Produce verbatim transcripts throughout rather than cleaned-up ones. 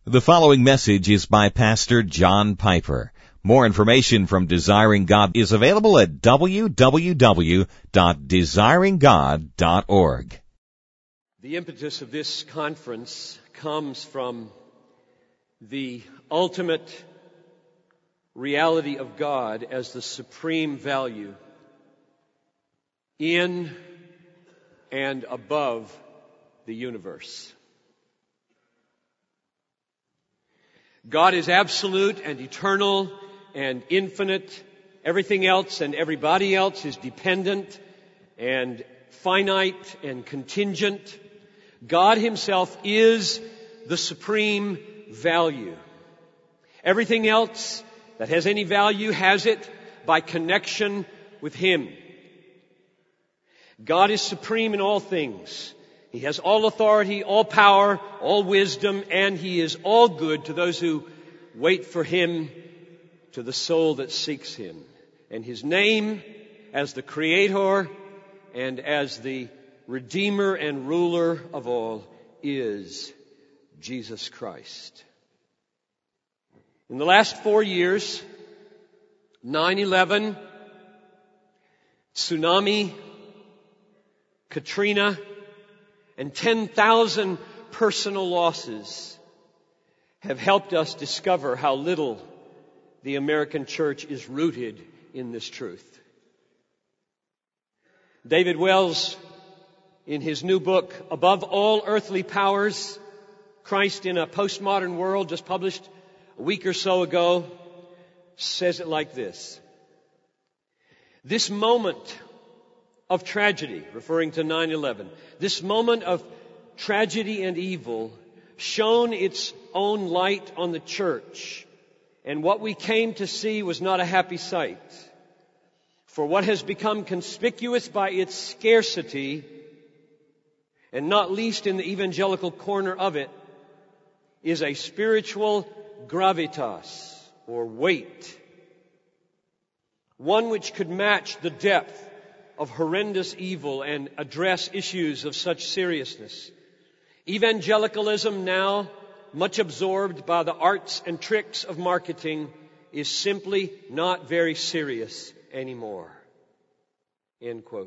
The following message is by Pastor John Piper. More information from Desiring God is available at w w w dot desiring god dot org. The impetus of this conference comes from the ultimate reality of God as the supreme value in and above the universe. God is absolute and eternal and infinite. Everything else and everybody else is dependent and finite and contingent. God Himself is the supreme value. Everything else that has any value has it by connection with Him. God is supreme in all things. He has all authority, all power, all wisdom, and He is all good to those who wait for Him, to the soul that seeks Him. And His name as the Creator and as the Redeemer and Ruler of all is Jesus Christ. In the last four years, nine eleven, tsunami, Katrina, and ten thousand personal losses have helped us discover how little the American church is rooted in this truth. David Wells, in his new book, Above All Earthly Powers, Christ in a Postmodern World, just published a week or so ago, says it like this. This moment of tragedy, referring to nine eleven, this moment of tragedy and evil shone its own light on the church, and what we came to see was not a happy sight. For what has become conspicuous by its scarcity, and not least in the evangelical corner of it, is a spiritual gravitas, or weight, one which could match the depth of horrendous evil and address issues of such seriousness. Evangelicalism, now much absorbed by the arts and tricks of marketing, is simply not very serious anymore. End quote.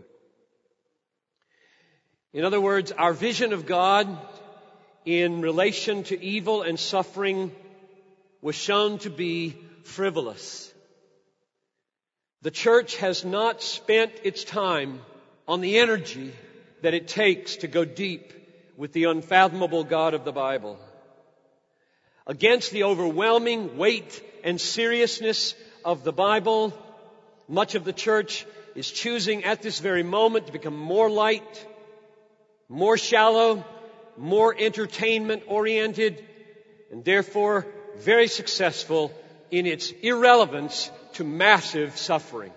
In other words, our vision of God in relation to evil and suffering was shown to be frivolous. The church has not spent its time on the energy that it takes to go deep with the unfathomable God of the Bible. Against the overwhelming weight and seriousness of the Bible, much of the church is choosing at this very moment to become more light, more shallow, more entertainment-oriented, and therefore very successful in its irrelevance to massive suffering.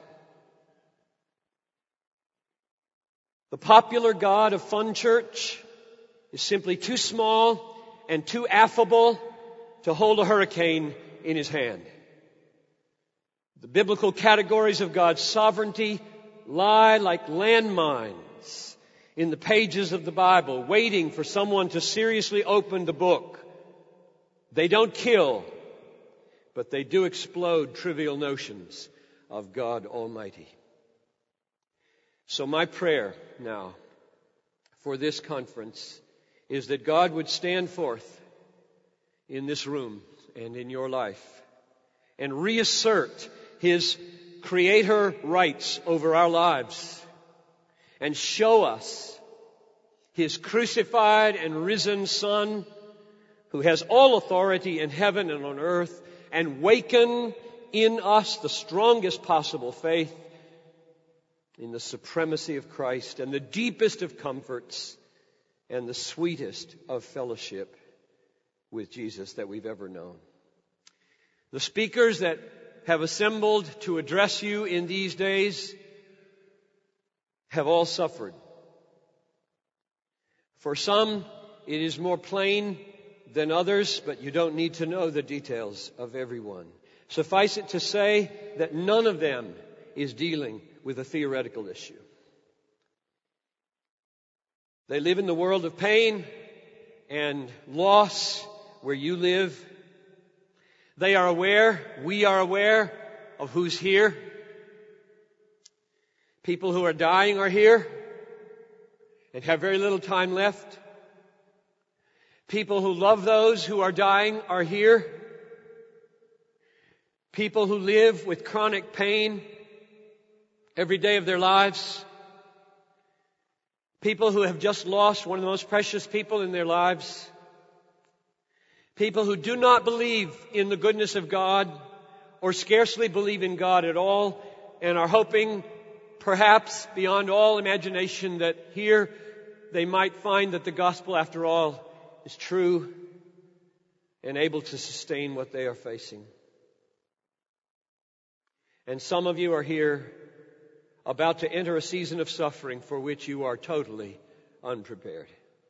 The popular God of fun church is simply too small and too affable to hold a hurricane in His hand. The biblical categories of God's sovereignty lie like landmines in the pages of the Bible, waiting for someone to seriously open the book. They don't kill, but they do explode trivial notions of God Almighty. So my prayer now for this conference is that God would stand forth in this room and in your life and reassert His Creator rights over our lives and show us His crucified and risen Son, who has all authority in heaven and on earth, and waken in us the strongest possible faith in the supremacy of Christ and the deepest of comforts and the sweetest of fellowship with Jesus that we've ever known. The speakers that have assembled to address you in these days have all suffered. For some, it is more plain than others, but you don't need to know the details of everyone. Suffice it to say that none of them is dealing with a theoretical issue. They live in the world of pain and loss where you live. They are aware, we are aware of who's here. People who are dying are here and have very little time left. People who love those who are dying are here. People who live with chronic pain every day of their lives. People who have just lost one of the most precious people in their lives. People who do not believe in the goodness of God or scarcely believe in God at all and are hoping, perhaps beyond all imagination, that here they might find that the gospel, after all, is true and able to sustain what they are facing. And some of you are here about to enter a season of suffering for which you are totally unprepared.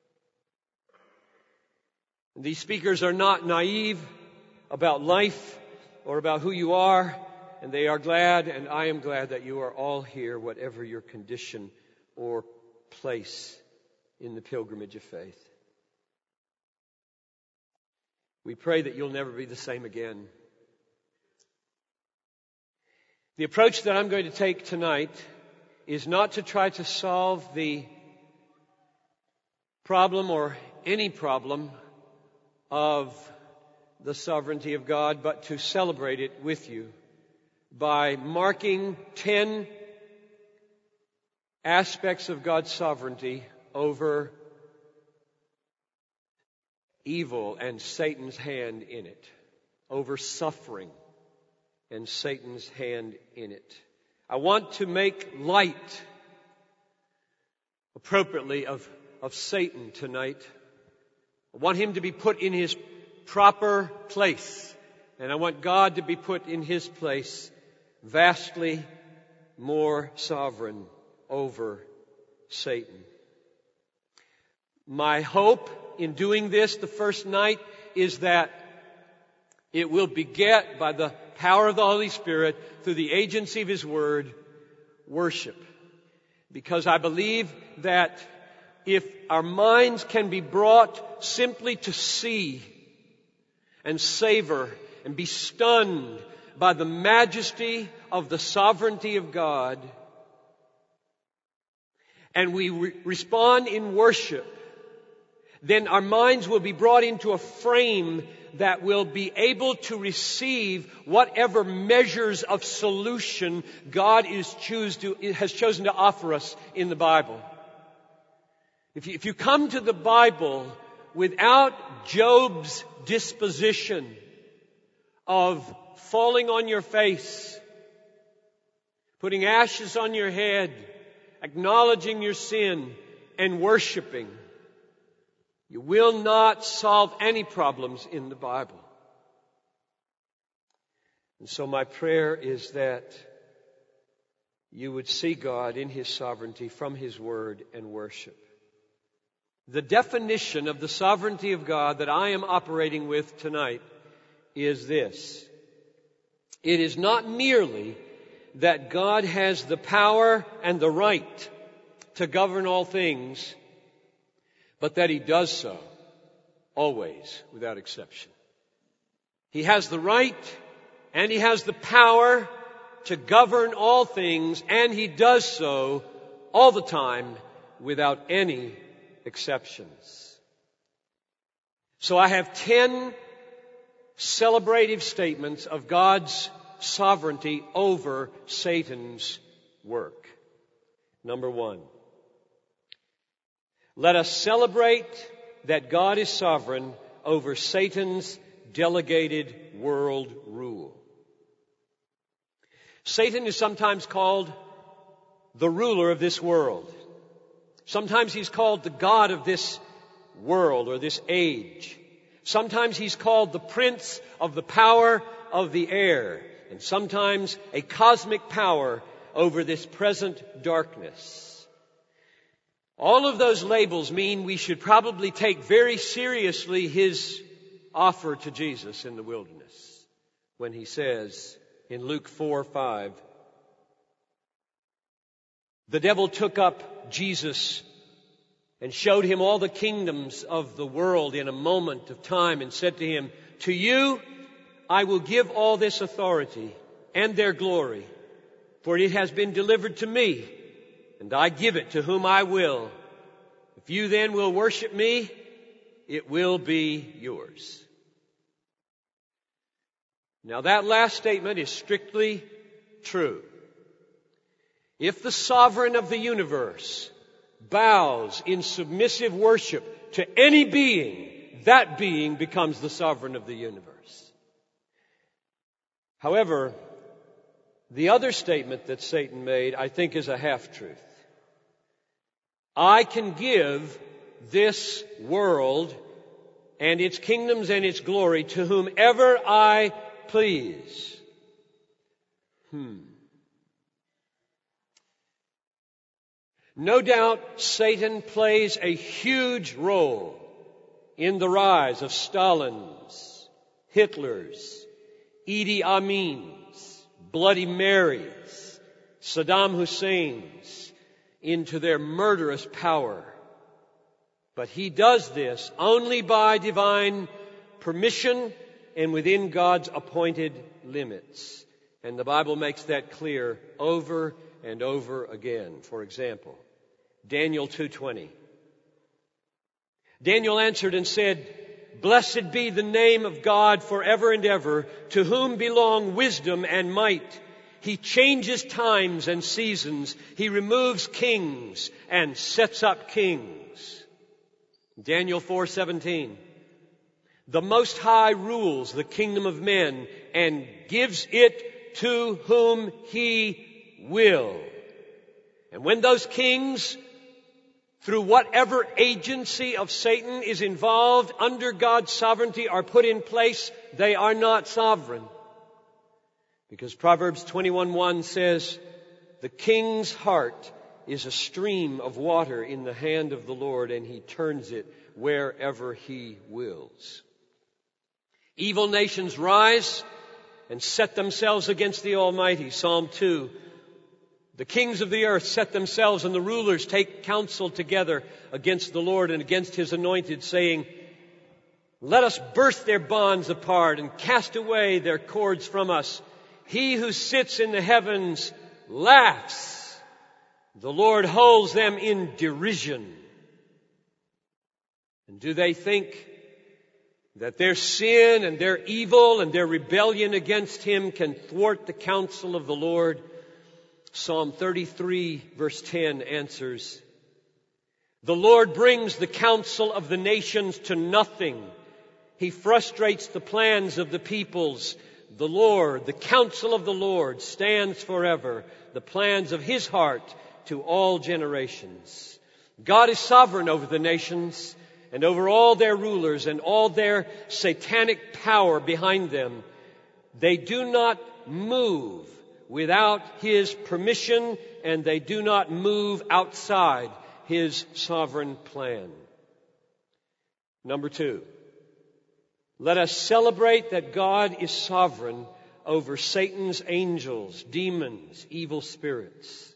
These speakers are not naive about life or about who you are, and they are glad, and I am glad, that you are all here, whatever your condition or place in the pilgrimage of faith. We pray that you'll never be the same again. The approach that I'm going to take tonight is not to try to solve the problem or any problem of the sovereignty of God, but to celebrate it with you by marking ten aspects of God's sovereignty over evil and Satan's hand in it, over suffering and Satan's hand in it. I want to make light appropriately of, of Satan tonight. I want him to be put in his proper place, and I want God to be put in his place, vastly more sovereign over Satan. My hope in doing this the first night is that it will beget, by the power of the Holy Spirit, through the agency of His Word, worship. Because I believe that if our minds can be brought simply to see and savor and be stunned by the majesty of the sovereignty of God, and we re- respond in worship, then our minds will be brought into a frame that will be able to receive whatever measures of solution God is choose to, has chosen to offer us in the Bible. If you, if you come to the Bible without Job's disposition of falling on your face, putting ashes on your head, acknowledging your sin, and worshiping, you will not solve any problems in the Bible. And so my prayer is that you would see God in His sovereignty from His Word and worship. The definition of the sovereignty of God that I am operating with tonight is this. It is not merely that God has the power and the right to govern all things, but that He does so, always, without exception. He has the right and He has the power to govern all things, and He does so all the time without any exceptions. So I have ten celebrative statements of God's sovereignty over Satan's work. Number one. Let us celebrate that God is sovereign over Satan's delegated world rule. Satan is sometimes called the ruler of this world. Sometimes he's called the god of this world or this age. Sometimes he's called the prince of the power of the air. And sometimes a cosmic power over this present darkness. All of those labels mean we should probably take very seriously His offer to Jesus in the wilderness when He says in Luke four five, the devil took up Jesus and showed him all the kingdoms of the world in a moment of time, and said to him, "To you I will give all this authority and their glory, for it has been delivered to me, and I give it to whom I will. If you then will worship me, it will be yours." Now that last statement is strictly true. If the sovereign of the universe bows in submissive worship to any being, that being becomes the sovereign of the universe. However, the other statement that Satan made, I think, is a half-truth. I can give this world and its kingdoms and its glory to whomever I please. Hmm. No doubt Satan plays a huge role in the rise of Stalin's, Hitler's, Idi Amin's, Bloody Mary's, Saddam Hussein's into their murderous power. But he does this only by divine permission and within God's appointed limits. And the Bible makes that clear over and over again. For example, Daniel two twenty. Daniel answered and said, "Blessed be the name of God forever and ever, to whom belong wisdom and might. He changes times and seasons. He removes kings and sets up kings." Daniel four seventeen. "The Most High rules the kingdom of men and gives it to whom He will." And when those kings, through whatever agency of Satan is involved under God's sovereignty, are put in place, they are not sovereign. Because Proverbs twenty-one one says, "The king's heart is a stream of water in the hand of the Lord, and He turns it wherever He wills." Evil nations rise and set themselves against the Almighty. Psalm two. The kings of the earth set themselves, and the rulers take counsel together against the Lord and against His anointed, saying, "Let us burst their bonds apart and cast away their cords from us. He who sits in the heavens laughs. The Lord holds them in derision." And do they think that their sin and their evil and their rebellion against Him can thwart the counsel of the Lord? Psalm thirty-three verse ten answers, "The Lord brings the counsel of the nations to nothing. He frustrates the plans of the peoples. The Lord, the counsel of the Lord stands forever, the plans of His heart to all generations." God is sovereign over the nations and over all their rulers and all their satanic power behind them. They do not move without His permission, and they do not move outside His sovereign plan. Number two, let us celebrate that God is sovereign over Satan's angels, demons, evil spirits.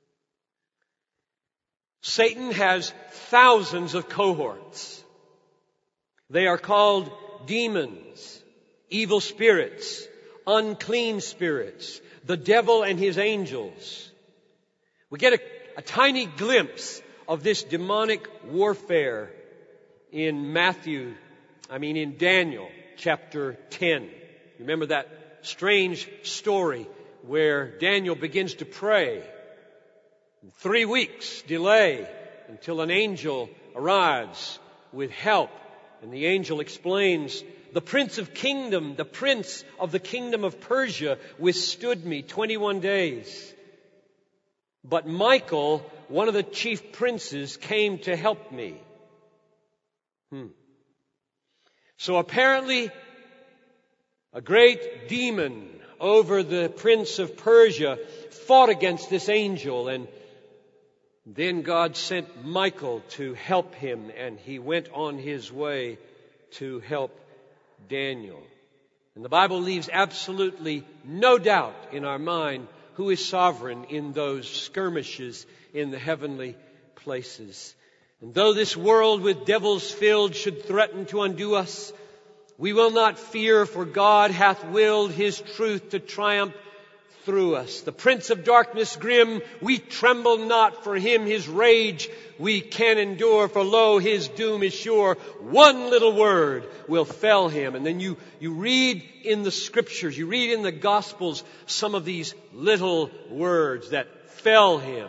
Satan has thousands of cohorts. They are called demons, evil spirits, unclean spirits, the devil and his angels. We get a, a tiny glimpse of this demonic warfare in Matthew, I mean in Daniel chapter ten. Remember that strange story where Daniel begins to pray. Three weeks delay until an angel arrives with help. And the angel explains, "The Prince of Kingdom, the Prince of the Kingdom of Persia withstood me twenty-one days. But Michael, one of the chief princes, came to help me." Hmm. So apparently, a great demon over the Prince of Persia fought against this angel, and then God sent Michael to help him, and he went on his way to help Daniel. And the Bible leaves absolutely no doubt in our mind who is sovereign in those skirmishes in the heavenly places. And though this world with devils filled should threaten to undo us, we will not fear, for God hath willed His truth to triumph through us. The prince of darkness grim, we tremble not, for him his rage we can endure, for lo, his doom is sure. One little word will fell him. And then you, you read in the scriptures, you read in the gospels some of these little words that fell him.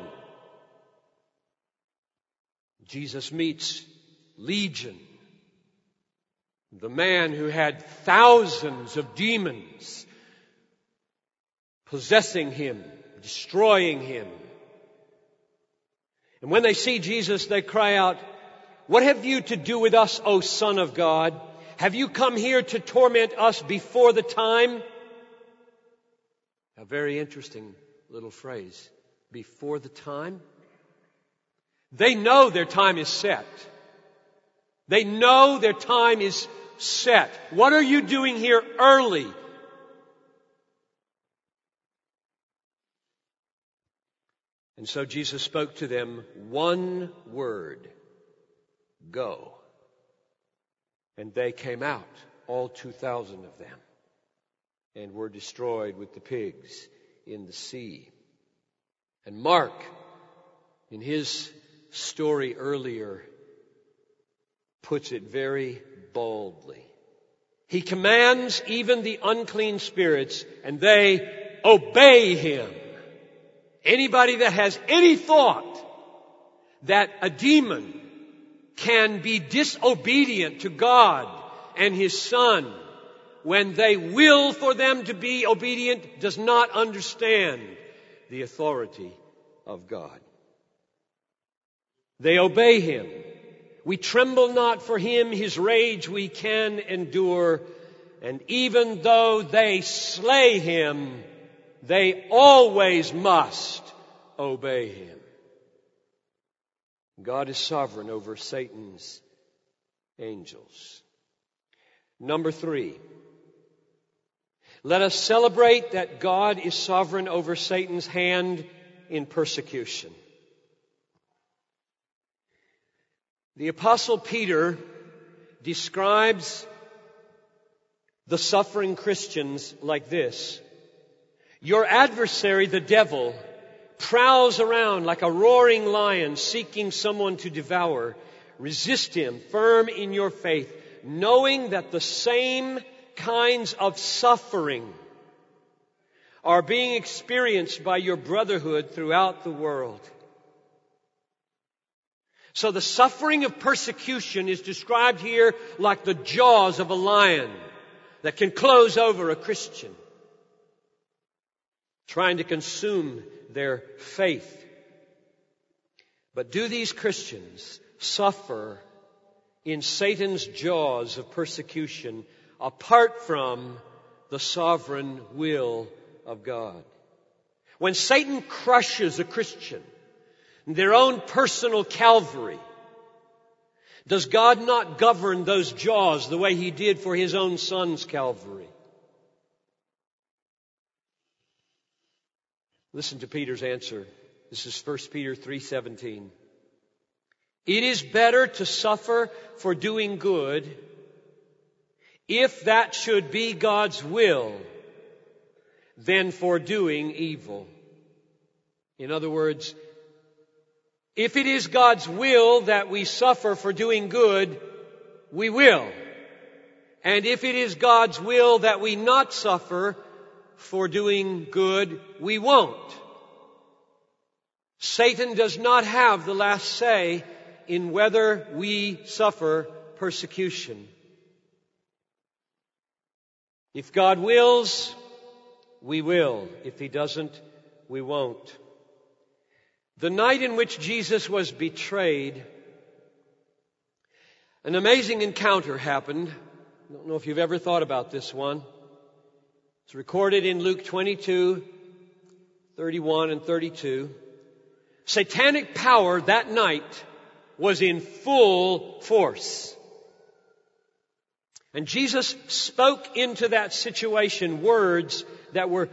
Jesus meets Legion, the man who had thousands of demons possessing him, destroying him. And when they see Jesus, they cry out, "What have you to do with us, O Son of God? Have you come here to torment us before the time?" A very interesting little phrase. Before the time? They know their time is set. They know their time is set. What are you doing here early? And so Jesus spoke to them one word, "Go." And they came out, all two thousand of them, and were destroyed with the pigs in the sea. And Mark, in his story earlier, puts it very boldly. He commands even the unclean spirits, and they obey him. Anybody that has any thought that a demon can be disobedient to God and His Son when they will for them to be obedient does not understand the authority of God. They obey Him. We tremble not, for Him his rage we can endure. And even though they slay Him, they always must obey Him. God is sovereign over Satan's angels. Number three, let us celebrate that God is sovereign over Satan's hand in persecution. The Apostle Peter describes the suffering Christians like this: "Your adversary, the devil, prowls around like a roaring lion seeking someone to devour. Resist him, firm in your faith, knowing that the same kinds of suffering are being experienced by your brotherhood throughout the world." So the suffering of persecution is described here like the jaws of a lion that can close over a Christian, trying to consume their faith. But do these Christians suffer in Satan's jaws of persecution apart from the sovereign will of God? When Satan crushes a Christian, their own personal Calvary, does God not govern those jaws the way He did for His own Son's Calvary? Listen to Peter's answer. This is First Peter three seventeen. "It is better to suffer for doing good, if that should be God's will, than for doing evil." In other words, if it is God's will that we suffer for doing good, we will. And if it is God's will that we not suffer for doing good, we won't. Satan does not have the last say in whether we suffer persecution. If God wills, we will. If He doesn't, we won't. The night in which Jesus was betrayed, an amazing encounter happened. I don't know if you've ever thought about this one. It's recorded in Luke twenty-two, thirty-one and thirty-two. Satanic power that night was in full force. And Jesus spoke into that situation words that were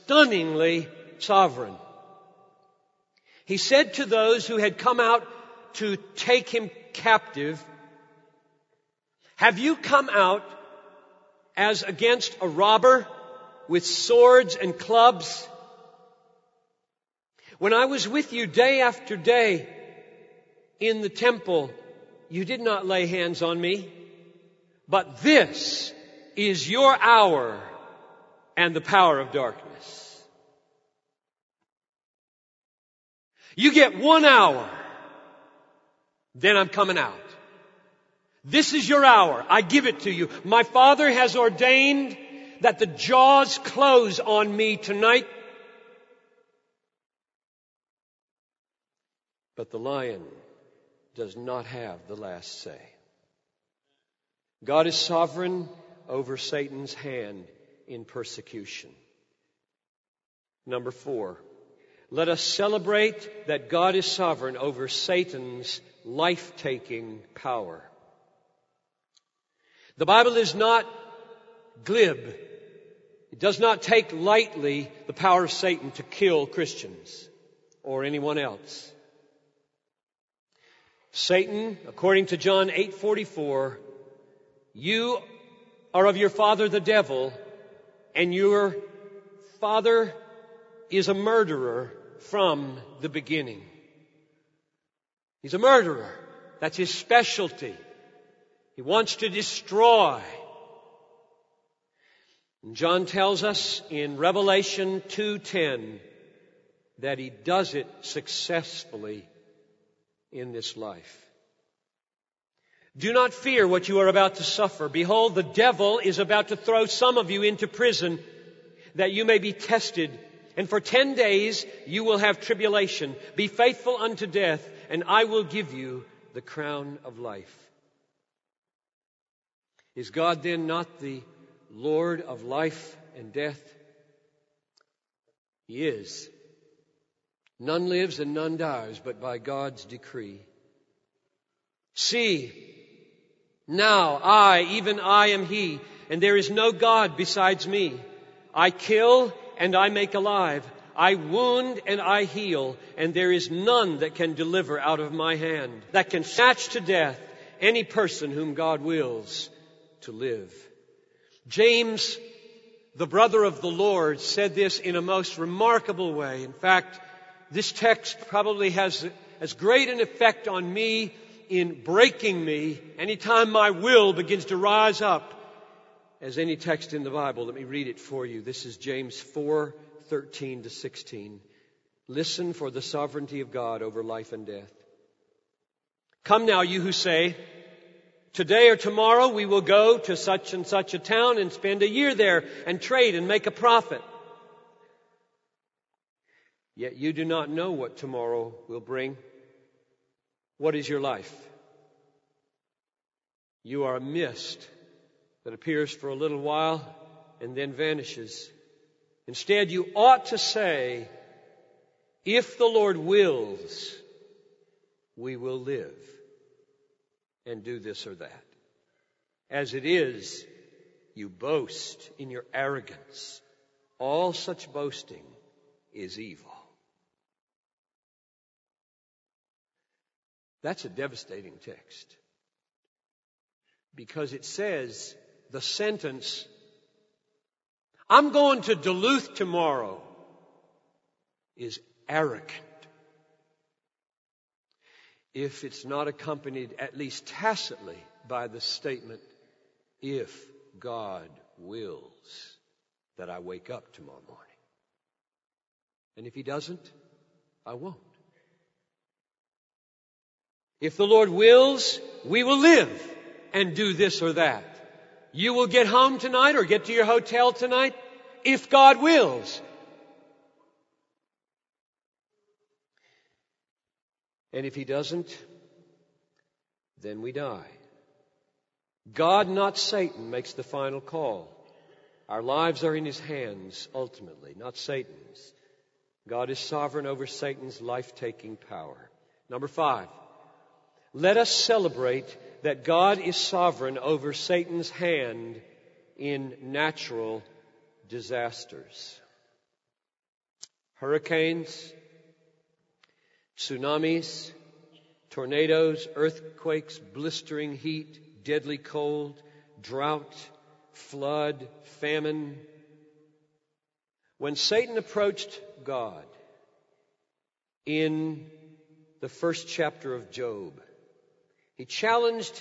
stunningly sovereign. He said to those who had come out to take him captive, have you come out as against a robber with swords and clubs? When I was with you day after day in the temple, you did not lay hands on me. But this is your hour and the power of darkness. You get one hour, then I'm coming out. This is your hour. I give it to you. My Father has ordained that the jaws close on me tonight. But the lion does not have the last say. God is sovereign over Satan's hand in persecution. Number four, let us celebrate that God is sovereign over Satan's life-taking power. The Bible is not glib. It does not take lightly the power of Satan to kill Christians or anyone else. Satan, according to John eight forty-four, you are of your father the devil, and your father is a murderer from the beginning. He's a murderer. That's his specialty. He wants to destroy. And John tells us in Revelation two ten that he does it successfully in this life. Do not fear what you are about to suffer. Behold, the devil is about to throw some of you into prison that you may be tested. And for ten days you will have tribulation. Be faithful unto death, and I will give you the crown of life. Is God then not the Lord of life and death? He is. None lives and none dies but by God's decree. See, now I, even I am He, and there is no God besides me. I kill and I make alive. I wound and I heal, and there is none that can deliver out of my hand, that can snatch to death any person whom God wills to live. James, the brother of the Lord, said this in a most remarkable way. In fact, this text probably has as great an effect on me in breaking me anytime my will begins to rise up as any text in the Bible. Let me read it for you. This is James four thirteen to sixteen. Listen for the sovereignty of God over life and death. Come now, you who say, today or tomorrow we will go to such and such a town and spend a year there and trade and make a profit. Yet you do not know what tomorrow will bring. What is your life? You are a mist that appears for a little while and then vanishes. Instead, you ought to say, if the Lord wills, we will live and do this or that. As it is, you boast in your arrogance. All such boasting is evil. That's a devastating text, because it says the sentence, I'm going to Duluth tomorrow, is arrogant if it's not accompanied, at least tacitly, by the statement, if God wills that I wake up tomorrow morning. And if He doesn't, I won't. If the Lord wills, we will live and do this or that. You will get home tonight or get to your hotel tonight if God wills. And if He doesn't, then we die. God, not Satan, makes the final call. Our lives are in His hands ultimately, not Satan's. God is sovereign over Satan's life-taking power. Number five. Let us celebrate that God is sovereign over Satan's hand in natural disasters. Hurricanes, tsunamis, tornadoes, earthquakes, blistering heat, deadly cold, drought, flood, famine. When Satan approached God in the first chapter of Job, he challenged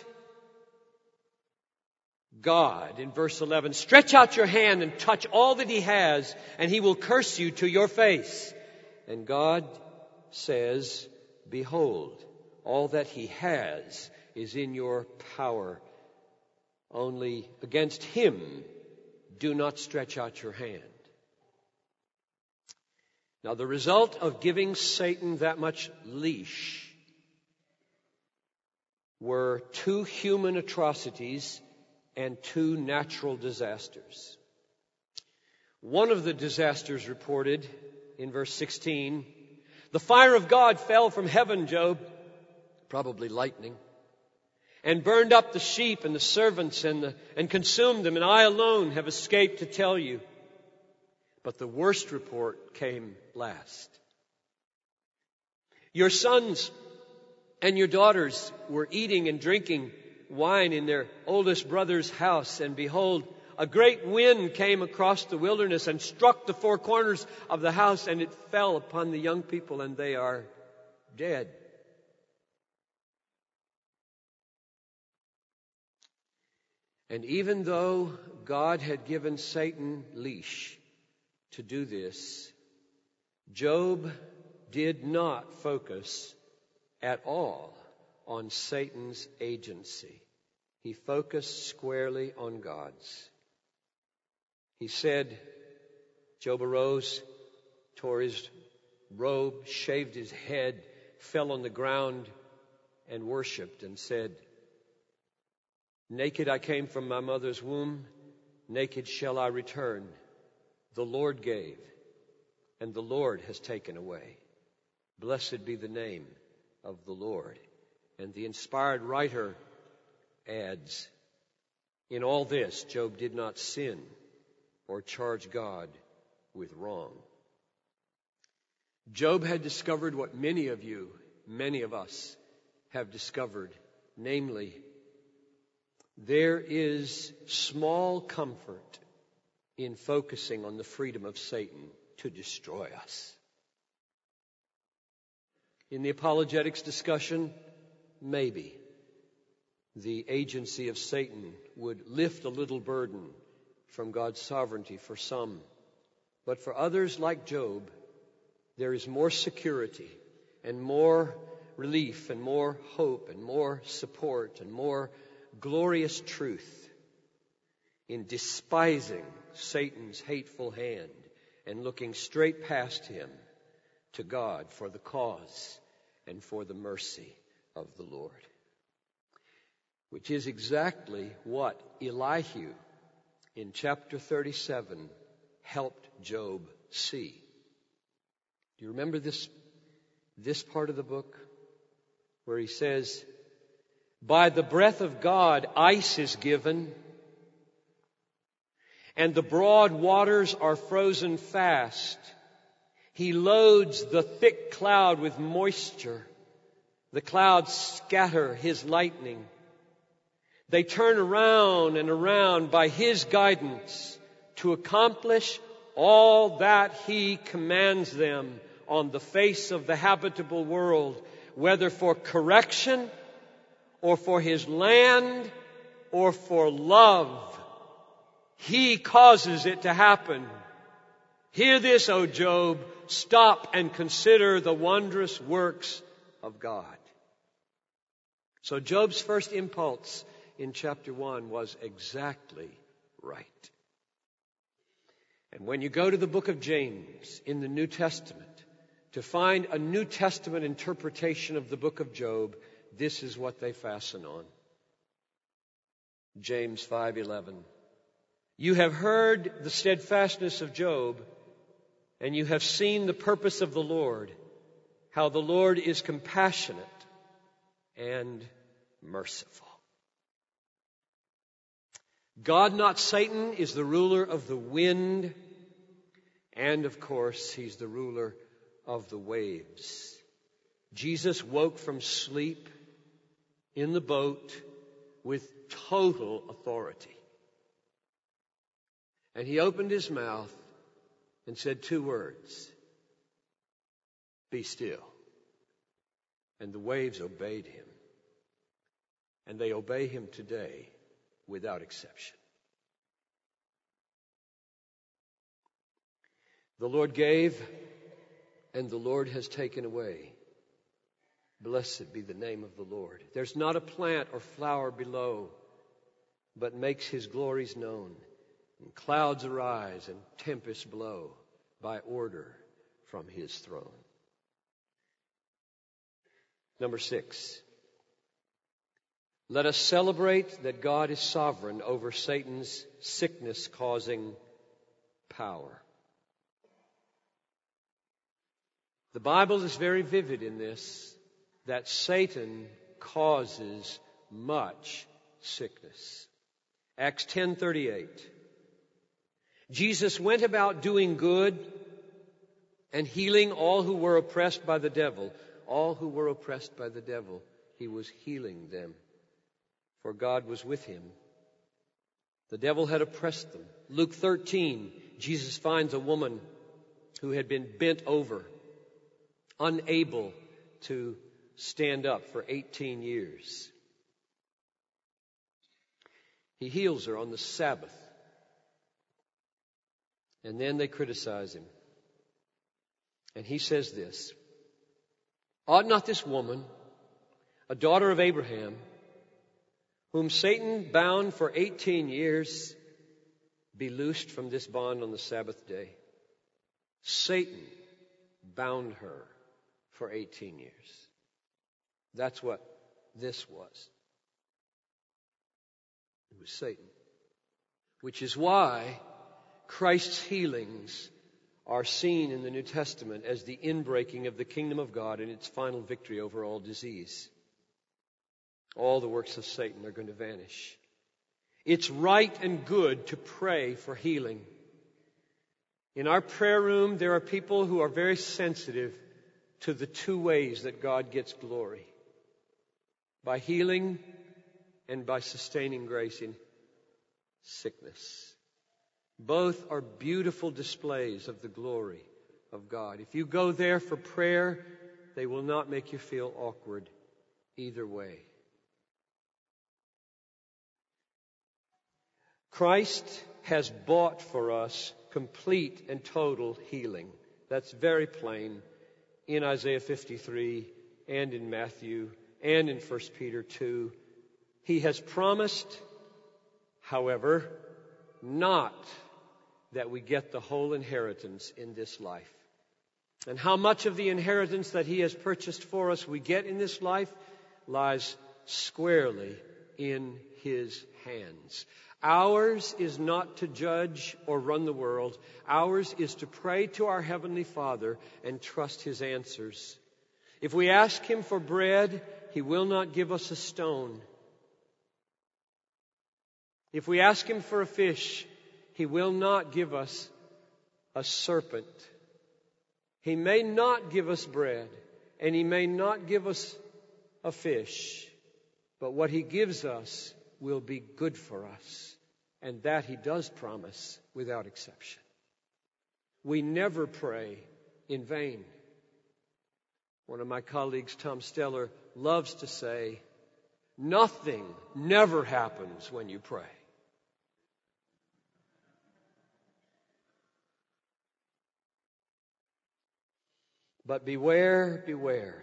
God in verse eleven, stretch out your hand and touch all that he has, and he will curse you to your face. And God says, behold, all that he has is in your power. Only against him do not stretch out your hand. Now, the result of giving Satan that much leash were two human atrocities and two natural disasters. One of the disasters reported in verse sixteen, the fire of God fell from heaven, Job, probably lightning, and burned up the sheep and the servants and, the, and consumed them, and I alone have escaped to tell you. But the worst report came last. Your sons and your daughters were eating and drinking wine in their oldest brother's house, and behold, a great wind came across the wilderness and struck the four corners of the house, and it fell upon the young people, and they are dead. And even though God had given Satan leash to do this, Job did not focus at all on Satan's agency. He focused squarely on God's. He said, Job arose, tore his robe, shaved his head, fell on the ground, and worshipped and said, naked I came from my mother's womb, naked shall I return. The Lord gave, and the Lord has taken away. Blessed be the name of the Lord. And the inspired writer adds, in all this, Job did not sin or charge God with wrong. Job had discovered what many of you, many of us, have discovered, namely, there is small comfort in focusing on the freedom of Satan to destroy us. In the apologetics discussion, maybe the agency of Satan would lift a little burden from God's sovereignty for some. But for others like Job, there is more security and more relief and more hope and more support and more glorious truth in despising Satan's hateful hand and looking straight past him to God for the cause and for the mercy of the Lord. Which is exactly what Elihu in chapter thirty-seven helped Job see. Do you remember this, this part of the book where he says, by the breath of God ice is given, and the broad waters are frozen fast. He loads the thick cloud with moisture. The clouds scatter his lightning. They turn around and around by his guidance to accomplish all that he commands them on the face of the habitable world, whether for correction or for his land or for love. He causes it to happen. Hear this, O Job. Stop and consider the wondrous works of God. So Job's first impulse in chapter one was exactly right. And when you go to the book of James in the New Testament to find a New Testament interpretation of the book of Job, this is what they fasten on. James five eleven. You have heard the steadfastness of Job, and you have seen the purpose of the Lord, how the Lord is compassionate and merciful. God, not Satan, is the ruler of the wind, and of course, he's the ruler of the waves. Jesus woke from sleep in the boat with total authority. And he opened his mouth and said two words, "Be still." And the waves obeyed him. And they obey him today without exception. The Lord gave, and the Lord has taken away. Blessed be the name of the Lord. There's not a plant or flower below, but makes his glories known. And clouds arise and tempests blow by order from his throne. Number six. Let us celebrate that God is sovereign over Satan's sickness-causing power. The Bible is very vivid in this, that Satan causes much sickness. Acts ten thirty-eight. Jesus went about doing good and healing all who were oppressed by the devil. All who were oppressed by the devil, he was healing them, for God was with him. The devil had oppressed them. Luke thirteen, Jesus finds a woman who had been bent over, unable to stand up for eighteen years. He heals her on the Sabbath. And then they criticize him. And he says this, "Ought not this woman, a daughter of Abraham, whom Satan bound for eighteen years, be loosed from this bond on the Sabbath day?" Satan bound her for eighteen years. That's what this was. It was Satan. Which is why Christ's healings are seen in the New Testament as the inbreaking of the kingdom of God and its final victory over all disease. All the works of Satan are going to vanish. It's right and good to pray for healing. In our prayer room, there are people who are very sensitive to the two ways that God gets glory. By healing and by sustaining grace in sickness. Both are beautiful displays of the glory of God. If you go there for prayer, they will not make you feel awkward either way. Christ has bought for us complete and total healing. That's very plain in Isaiah fifty-three and in Matthew and in First Peter two. He has promised, however, not that we get the whole inheritance in this life. And how much of the inheritance that he has purchased for us we get in this life lies squarely in his hands. Ours is not to judge or run the world. Ours is to pray to our Heavenly Father and trust his answers. If we ask him for bread, he will not give us a stone. If we ask him for a fish, he will not give us a serpent. He may not give us bread, and he may not give us a fish, but what he gives us will be good for us, and that he does promise without exception. We never pray in vain. One of my colleagues, Tom Steller, loves to say, nothing never happens when you pray. But beware, beware,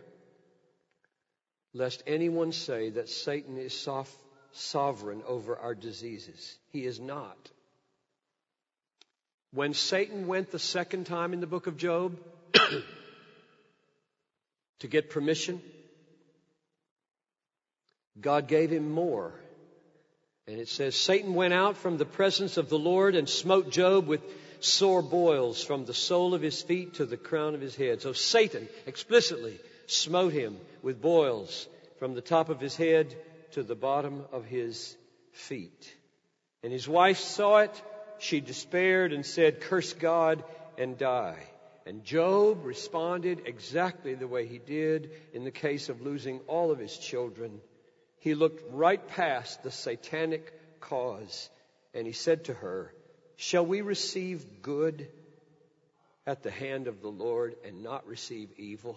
lest anyone say that Satan is soft, sovereign over our diseases. He is not. When Satan went the second time in the book of Job to get permission, God gave him more. And it says, Satan went out from the presence of the Lord and smote Job with sore boils from the sole of his feet to the crown of his head. So Satan explicitly smote him with boils from the top of his head to the bottom of his feet. And his wife saw it. She despaired and said, curse God and die. And Job responded exactly the way he did in the case of losing all of his children. He looked right past the satanic cause, and he said to her, "Shall we receive good at the hand of the Lord and not receive evil?"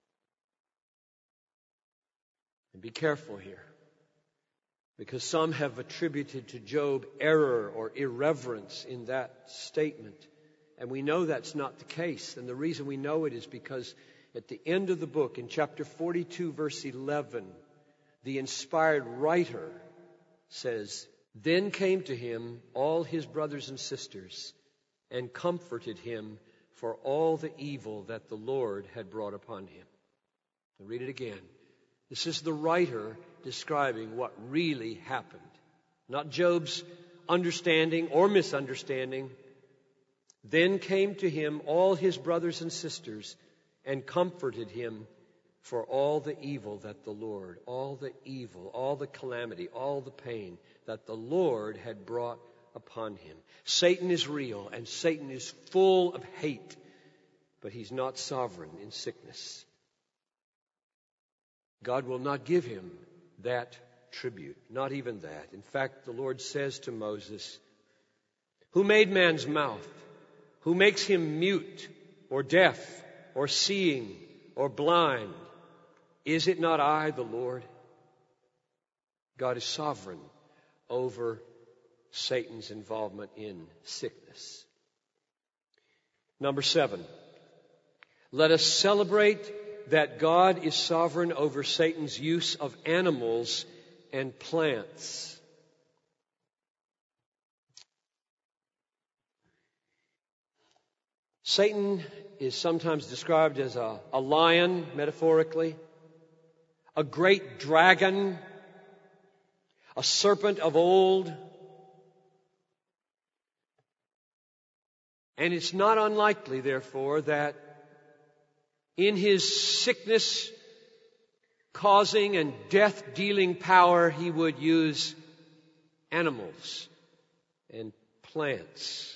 And be careful here, because some have attributed to Job error or irreverence in that statement. And we know that's not the case. And the reason we know it is because at the end of the book, in chapter forty-two, verse eleven, the inspired writer says, "Then came to him all his brothers and sisters and comforted him for all the evil that the Lord had brought upon him." I'll read it again. This is the writer describing what really happened. Not Job's understanding or misunderstanding. Then came to him all his brothers and sisters and comforted him for all the evil that the Lord, all the evil, all the calamity, all the pain that the Lord had brought upon him. Satan is real and Satan is full of hate, but he's not sovereign in sickness. God will not give him that tribute, not even that. In fact, the Lord says to Moses, "Who made man's mouth? Who makes him mute or deaf or seeing or blind? Is it not I, the Lord?" God is sovereign over Satan's involvement in sickness. Number seven, let us celebrate that God is sovereign over Satan's use of animals and plants. Satan is sometimes described as a, a lion, metaphorically, a great dragon, a serpent of old. And it's not unlikely, therefore, that in his sickness-causing and death-dealing power, he would use animals and plants.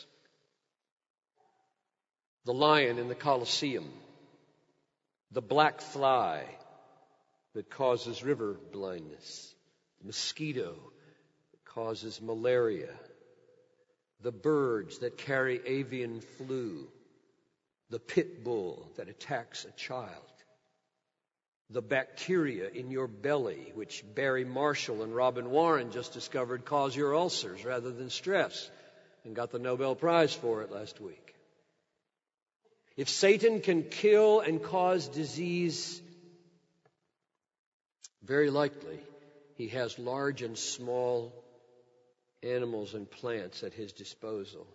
The lion in the Colosseum, the black fly that causes river blindness, the mosquito that causes malaria, the birds that carry avian flu, the pit bull that attacks a child, the bacteria in your belly, which Barry Marshall and Robin Warren just discovered cause your ulcers rather than stress, and got the Nobel Prize for it last week. If Satan can kill and cause disease, very likely he has large and small animals and plants at his disposal.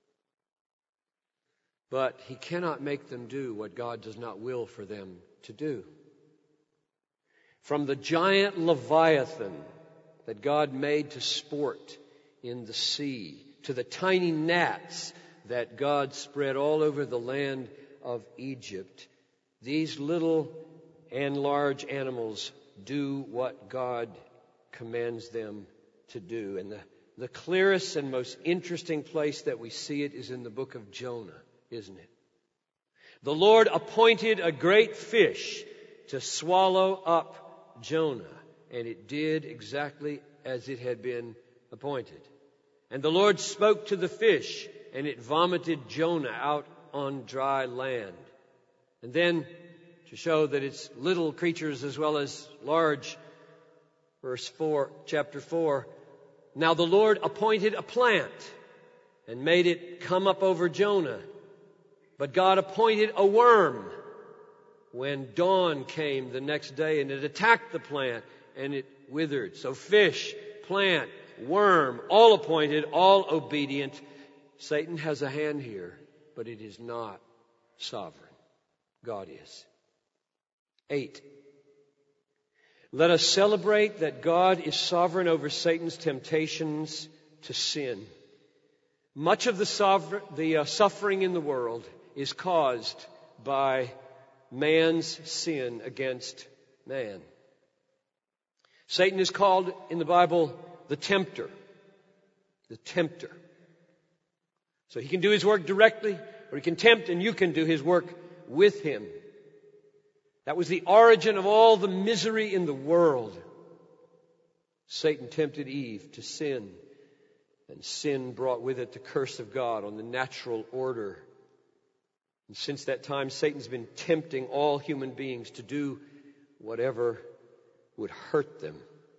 But he cannot make them do what God does not will for them to do. From the giant Leviathan that God made to sport in the sea, to the tiny gnats that God spread all over the land of Egypt, these little and large animals do what God commands them to do. And the, the clearest and most interesting place that we see it is in the book of Jonah, isn't it? The Lord appointed a great fish to swallow up Jonah, and it did exactly as it had been appointed. And the Lord spoke to the fish, and it vomited Jonah out on dry land. And then, to show that it's little creatures as well as large, verse four, chapter four, now the Lord appointed a plant and made it come up over Jonah. But God appointed a worm when dawn came the next day, and it attacked the plant and it withered. So fish, plant, worm, all appointed, all obedient. Satan has a hand here, but it is not sovereign. God is. Eight. Let us celebrate that God is sovereign over Satan's temptations to sin. Much of the, sover- the uh, suffering in the world is caused by man's sin against man. Satan is called in the Bible the tempter. The tempter. So he can do his work directly, or he can tempt and you can do his work with him. That was the origin of all the misery in the world. Satan tempted Eve to sin, and sin brought with it the curse of God on the natural order. And since that time, Satan's been tempting all human beings to do whatever would hurt them.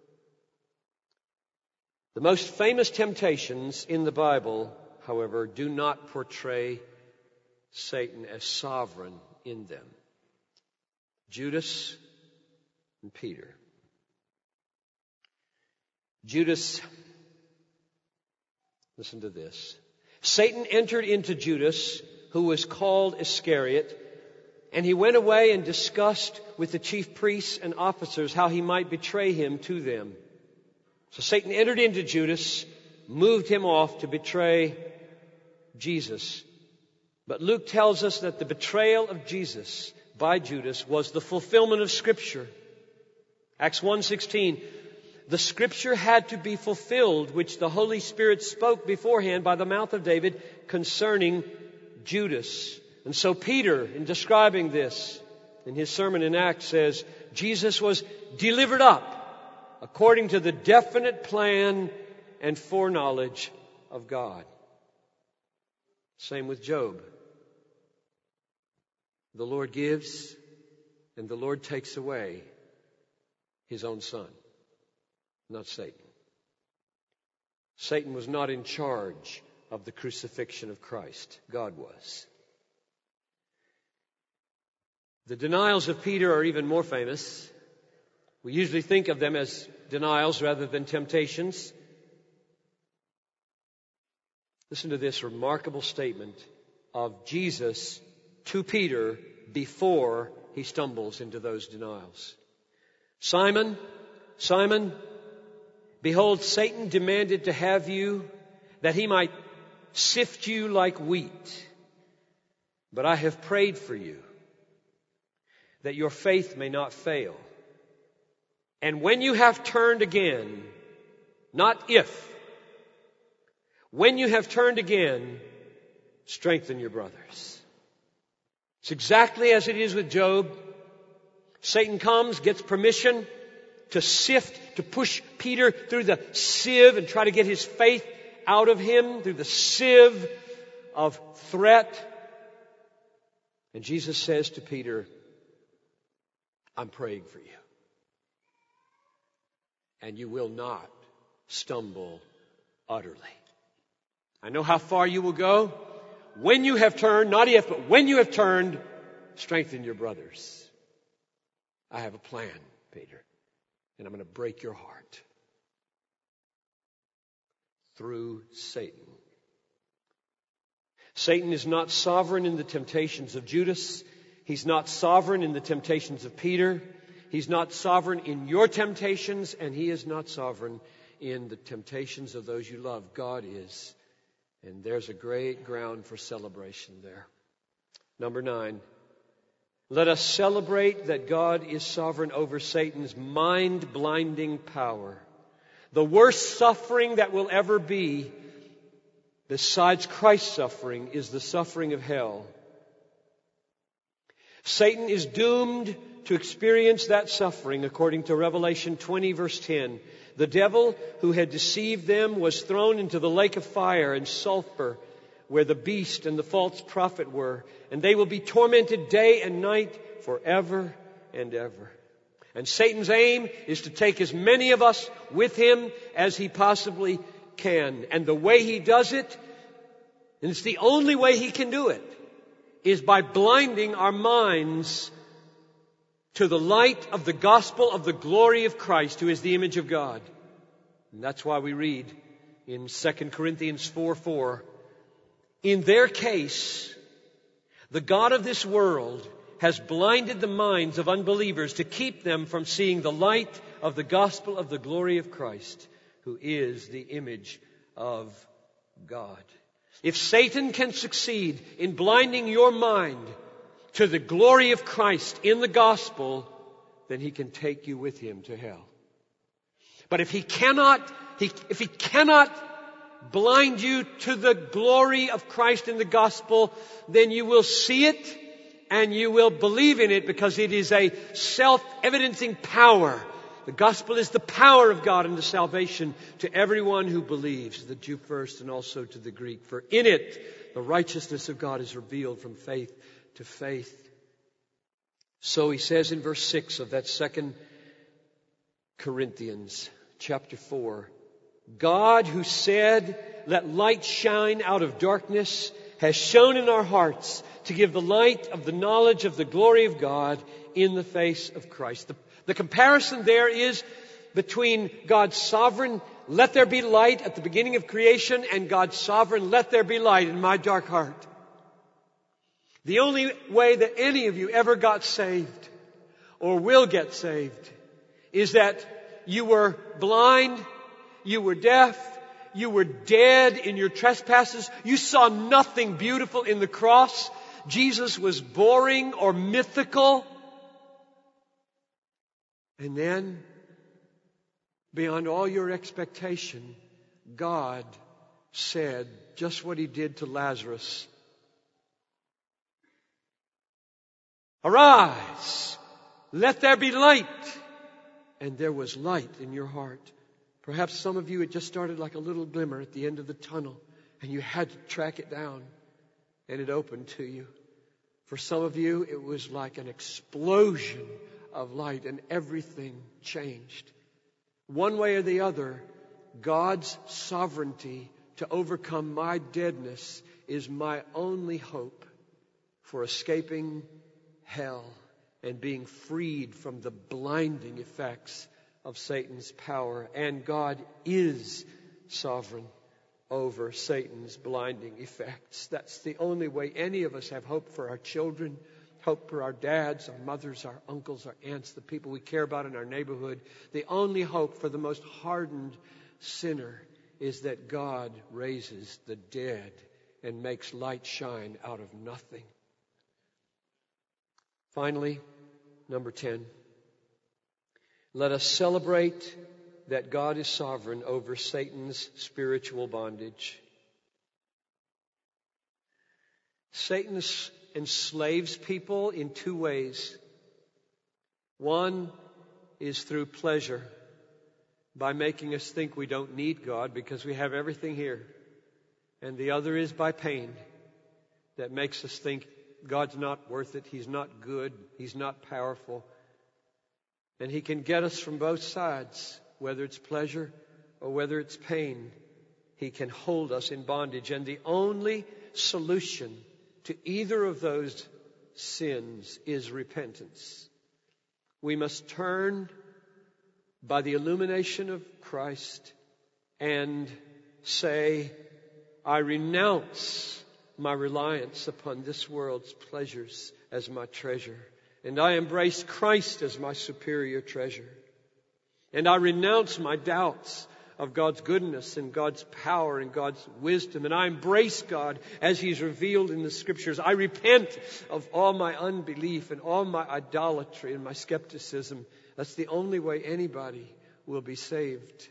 The most famous temptations in the Bible, however, do not portray Satan as sovereign in them. Judas and Peter. Judas, listen to this. Satan entered into Judas, who was called Iscariot, and he went away and discussed with the chief priests and officers how he might betray him to them. So Satan entered into Judas, moved him off to betray Jesus. But Luke tells us that the betrayal of Jesus by Judas was the fulfillment of Scripture. Acts one sixteen, the Scripture had to be fulfilled, which the Holy Spirit spoke beforehand by the mouth of David concerning Judas. And so Peter, in describing this, in his sermon in Acts, says, Jesus was delivered up according to the definite plan and foreknowledge of God. Same with Job. The Lord gives and the Lord takes away his own son, not Satan. Satan was not in charge of the crucifixion of Christ. God was. The denials of Peter are even more famous. We usually think of them as denials rather than temptations. Listen to this remarkable statement of Jesus to Peter before he stumbles into those denials. Simon, Simon, behold, Satan demanded to have you that he might sift you like wheat. But I have prayed for you that your faith may not fail. And when you have turned again, not if, when you have turned again, strengthen your brothers. It's exactly as it is with Job. Satan comes, gets permission to sift, to push Peter through the sieve and try to get his faith out of him through the sieve of threat. And Jesus says to Peter, I'm praying for you. And you will not stumble utterly. I know how far you will go. When you have turned, not if, but when you have turned, strengthen your brothers. I have a plan, Peter, and I'm going to break your heart through Satan. Satan is not sovereign in the temptations of Judas. He's not sovereign in the temptations of Peter. He's not sovereign in your temptations, and he is not sovereign in the temptations of those you love. God is. And there's a great ground for celebration there. Number nine, let us celebrate that God is sovereign over Satan's mind-blinding power. The worst suffering that will ever be, besides Christ's suffering, is the suffering of hell. Satan is doomed to experience that suffering according to Revelation twenty verse ten. The devil who had deceived them was thrown into the lake of fire and sulfur where the beast and the false prophet were, and they will be tormented day and night forever and ever. And Satan's aim is to take as many of us with him as he possibly can. And the way he does it, and it's the only way he can do it, is by blinding our minds to the light of the gospel of the glory of Christ, who is the image of God. And that's why we read in Second Corinthians four four, in their case, the God of this world has blinded the minds of unbelievers to keep them from seeing the light of the gospel of the glory of Christ, who is the image of God. If Satan can succeed in blinding your mind to the glory of Christ in the gospel, then he can take you with him to hell. But if he cannot, he, if he cannot blind you to the glory of Christ in the gospel, then you will see it and you will believe in it because it is a self-evidencing power. The gospel is the power of God unto salvation to everyone who believes, the Jew first and also to the Greek. For in it the righteousness of God is revealed from faith to faith. So he says in verse six of that second Corinthians chapter four, God who said, "Let light shine out of darkness," has shone in our hearts to give the light of the knowledge of the glory of God in the face of Christ. The, the comparison there is between God's sovereign, "Let there be light" at the beginning of creation, and God's sovereign, "Let there be light in my dark heart." The only way that any of you ever got saved or will get saved is that you were blind, you were deaf, you were dead in your trespasses. You saw nothing beautiful in the cross. Jesus was boring or mythical. And then, beyond all your expectation, God said just what He did to Lazarus. "Arise, let there be light." And there was light in your heart. Perhaps some of you, it just started like a little glimmer at the end of the tunnel, and you had to track it down, and it opened to you. For some of you, it was like an explosion of light, and everything changed. One way or the other, God's sovereignty to overcome my deadness is my only hope for escaping hell and being freed from the blinding effects of Satan's power. And God is sovereign over Satan's blinding effects. That's the only way any of us have hope for our children, hope for our dads, our mothers, our uncles, our aunts, the people we care about in our neighborhood. The only hope for the most hardened sinner is that God raises the dead and makes light shine out of nothing. Finally, number ten. Let us celebrate that God is sovereign over Satan's spiritual bondage. Satan enslaves people in two ways. One is through pleasure, by making us think we don't need God because we have everything here. And the other is by pain, that makes us think God's not worth it, He's not good, He's not powerful. And he can get us from both sides, whether it's pleasure or whether it's pain. He can hold us in bondage. And the only solution to either of those sins is repentance. We must turn by the illumination of Christ and say, "I renounce my reliance upon this world's pleasures as my treasure. And I embrace Christ as my superior treasure. And I renounce my doubts of God's goodness and God's power and God's wisdom. And I embrace God as He's revealed in the Scriptures. I repent of all my unbelief and all my idolatry and my skepticism." That's the only way anybody will be saved.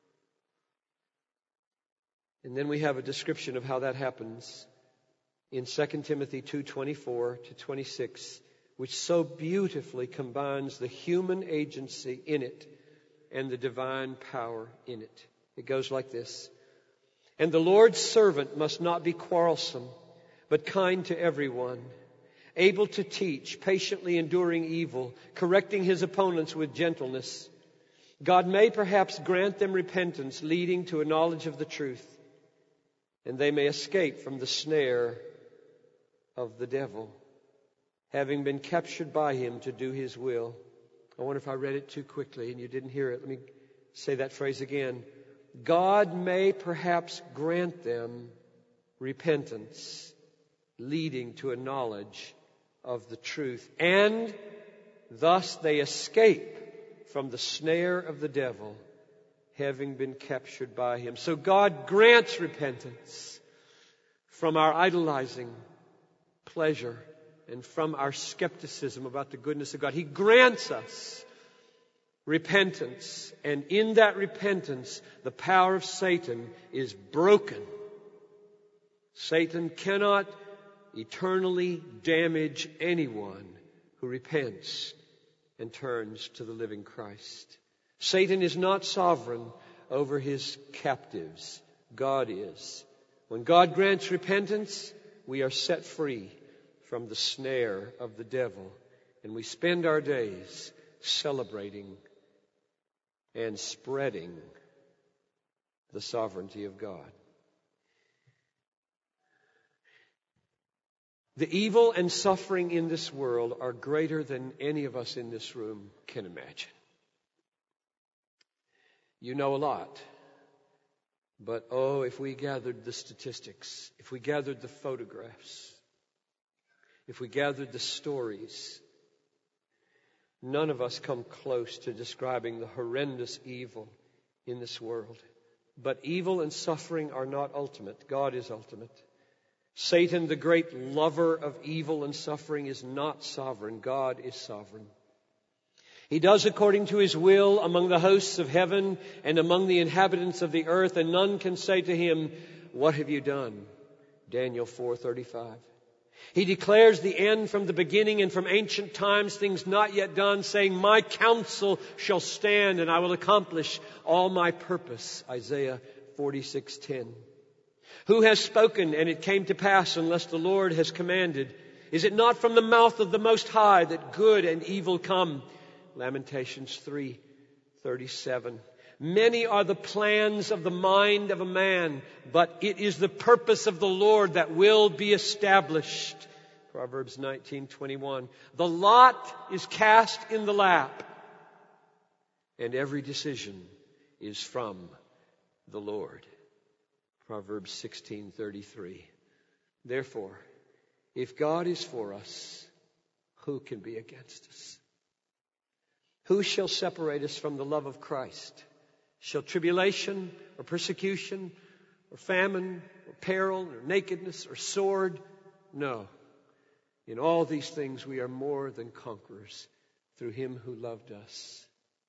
And then we have a description of how that happens in Second Timothy two twenty-four to twenty-six. Which so beautifully combines the human agency in it and the divine power in it. It goes like this. "And the Lord's servant must not be quarrelsome, but kind to everyone, able to teach, patiently enduring evil, correcting his opponents with gentleness. God may perhaps grant them repentance, leading to a knowledge of the truth, and they may escape from the snare of the devil, having been captured by him to do his will." I wonder if I read it too quickly and you didn't hear it. Let me say that phrase again. God may perhaps grant them repentance, leading to a knowledge of the truth, and thus they escape from the snare of the devil, having been captured by him. So God grants repentance from our idolizing pleasure and from our skepticism about the goodness of God. He grants us repentance. And in that repentance, the power of Satan is broken. Satan cannot eternally damage anyone who repents and turns to the living Christ. Satan is not sovereign over his captives. God is. When God grants repentance, we are set free from the snare of the devil. And we spend our days celebrating and spreading the sovereignty of God. The evil and suffering in this world are greater than any of us in this room can imagine. You know a lot. But oh, if we gathered the statistics, if we gathered the photographs, if we gathered the stories, none of us come close to describing the horrendous evil in this world. But evil and suffering are not ultimate. God is ultimate. Satan, the great lover of evil and suffering, is not sovereign. God is sovereign. He does according to His will among the hosts of heaven and among the inhabitants of the earth, and none can say to Him, "What have you done?" Daniel four thirty-five. He declares the end from the beginning and from ancient times, things not yet done, saying, "My counsel shall stand, and I will accomplish all my purpose." Isaiah forty-six ten. Who has spoken, and it came to pass, unless the Lord has commanded? Is it not from the mouth of the Most High that good and evil come? Lamentations three thirty-seven. Many are the plans of the mind of a man, but it is the purpose of the Lord that will be established. Proverbs nineteen twenty-one. The lot is cast in the lap, and every decision is from the Lord. Proverbs sixteen thirty-three. Therefore, if God is for us, who can be against us? Who shall separate us from the love of Christ? Shall tribulation or persecution or famine or peril or nakedness or sword? No. In all these things we are more than conquerors through Him who loved us.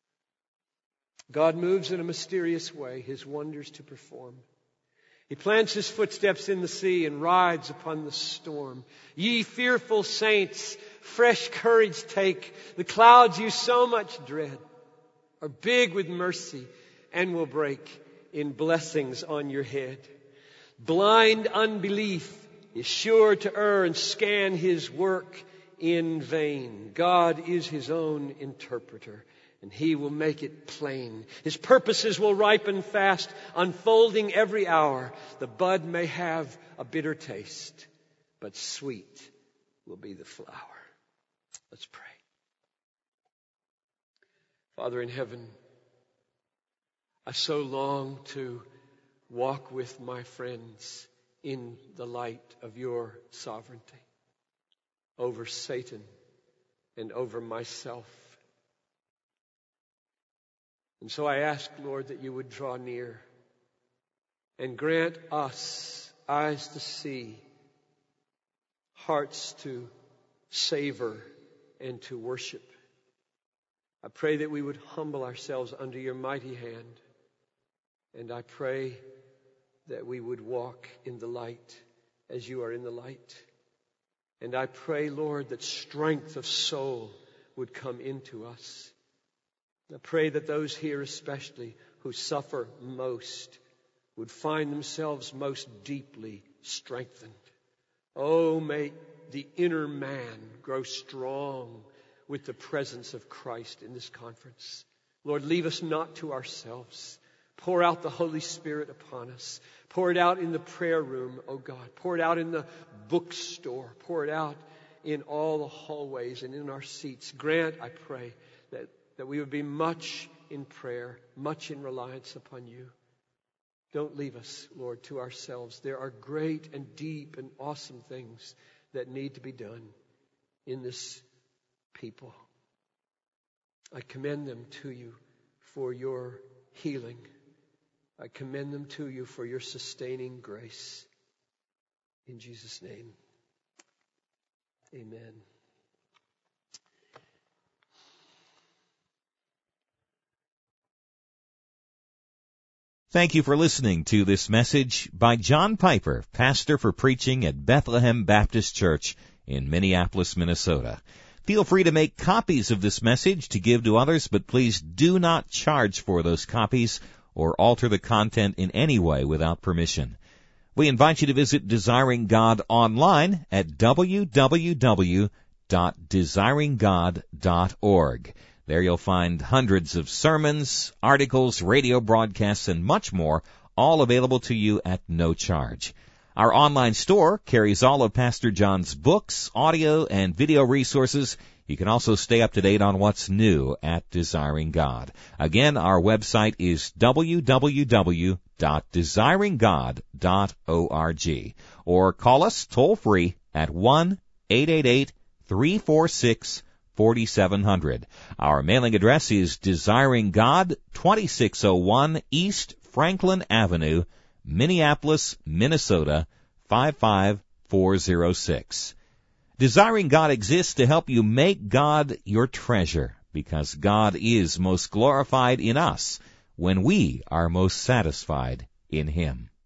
God moves in a mysterious way His wonders to perform. He plants His footsteps in the sea and rides upon the storm. Ye fearful saints, fresh courage take. The clouds you so much dread are big with mercy and will break in blessings on your head. Blind unbelief is sure to err and scan His work in vain. God is His own interpreter, and He will make it plain. His purposes will ripen fast, unfolding every hour. The bud may have a bitter taste, but sweet will be the flower. Let's pray. Father in heaven, I so long to walk with my friends in the light of your sovereignty over Satan and over myself. And so I ask, Lord, that you would draw near and grant us eyes to see, hearts to savor and to worship. I pray that we would humble ourselves under your mighty hand. And I pray that we would walk in the light as you are in the light. And I pray, Lord, that strength of soul would come into us. I pray that those here especially who suffer most would find themselves most deeply strengthened. Oh, may the inner man grow strong with the presence of Christ in this conference. Lord, leave us not to ourselves. Pour out the Holy Spirit upon us. Pour it out in the prayer room, oh God. Pour it out in the bookstore. Pour it out in all the hallways and in our seats. Grant, I pray, that, that we would be much in prayer, much in reliance upon you. Don't leave us, Lord, to ourselves. There are great and deep and awesome things that need to be done in this people. I commend them to you for your healing. I commend them to you for your sustaining grace. In Jesus' name, amen. Thank you for listening to this message by John Piper, pastor for preaching at Bethlehem Baptist Church in Minneapolis, Minnesota. Feel free to make copies of this message to give to others, but please do not charge for those copies or alter the content in any way without permission. We invite you to visit Desiring God online at w w w dot desiring god dot org. There you'll find hundreds of sermons, articles, radio broadcasts, and much more, all available to you at no charge. Our online store carries all of Pastor John's books, audio, and video resources. You can also stay up to date on what's new at Desiring God. Again, our website is w w w dot desiring god dot org. Or call us toll-free at one eight eight eight, three four six, four seven zero zero. Our mailing address is Desiring God, twenty-six oh one East Franklin Avenue, Minneapolis, Minnesota, five five four zero six. Desiring God exists to help you make God your treasure, because God is most glorified in us when we are most satisfied in Him.